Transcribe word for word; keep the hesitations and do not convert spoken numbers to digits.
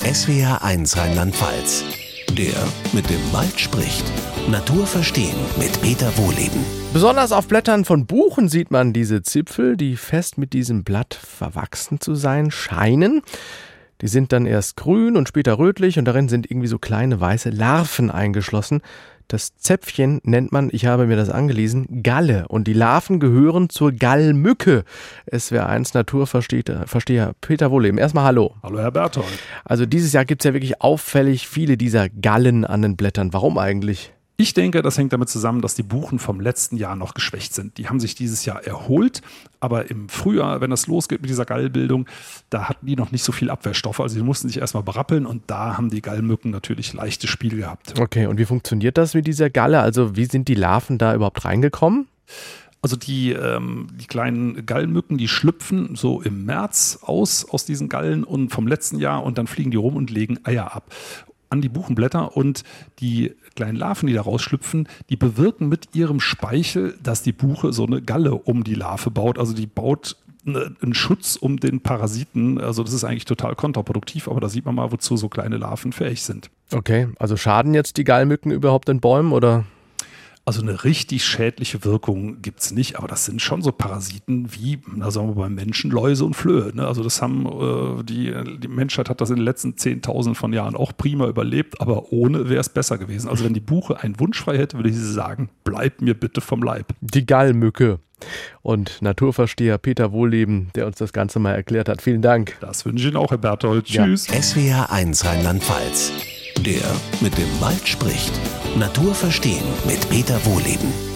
S W R eins Rheinland-Pfalz. Der mit dem Wald spricht. Natur verstehen mit Peter Wohleben. Besonders auf Blättern von Buchen sieht man diese Zipfel, die fest mit diesem Blatt verwachsen zu sein scheinen. Die sind dann erst grün und später rötlich und darin sind irgendwie so kleine weiße Larven eingeschlossen. Das Zäpfchen nennt man, ich habe mir das angelesen, Galle. Und die Larven gehören zur Gallmücke. S W R eins Naturversteher Peter Wohleben. Erstmal hallo. Hallo Herr Berthold. Also dieses Jahr gibt es ja wirklich auffällig viele dieser Gallen an den Blättern. Warum eigentlich? Ich denke, das hängt damit zusammen, dass die Buchen vom letzten Jahr noch geschwächt sind. Die haben sich dieses Jahr erholt, aber im Frühjahr, wenn das losgeht mit dieser Gallbildung, da hatten die noch nicht so viel Abwehrstoffe. Also die mussten sich erstmal berappeln und da haben die Gallmücken natürlich leichtes Spiel gehabt. Okay, und wie funktioniert das mit dieser Galle? Also wie sind die Larven da überhaupt reingekommen? Also die, ähm, die kleinen Gallmücken, die schlüpfen so im März aus, aus diesen Gallen und vom letzten Jahr und dann fliegen die rum und legen Eier ab an die Buchenblätter und die kleinen Larven, die da rausschlüpfen, die bewirken mit ihrem Speichel, dass die Buche so eine Galle um die Larve baut. Also die baut einen Schutz um den Parasiten. Also das ist eigentlich total kontraproduktiv, aber da sieht man mal, wozu so kleine Larven fähig sind. Okay, also schaden jetzt die Gallmücken überhaupt den Bäumen oder? Also eine richtig schädliche Wirkung gibt es nicht, aber das sind schon so Parasiten wie, na sagen wir beim Menschen, Läuse und Flöhe. Ne? Also das haben äh, die, die Menschheit hat das in den letzten zehntausend von Jahren auch prima überlebt, aber ohne wäre es besser gewesen. Also wenn die Buche einen Wunsch frei hätte, würde ich sie sagen, bleib mir bitte vom Leib. Die Gallmücke. Und Naturversteher Peter Wohleben, der uns das Ganze mal erklärt hat. Vielen Dank. Das wünsche ich Ihnen auch, Herr Berthold. Tschüss. Ja. S W R eins Rheinland-Pfalz. Der mit dem Wald spricht. Natur verstehen mit Peter Wohleben.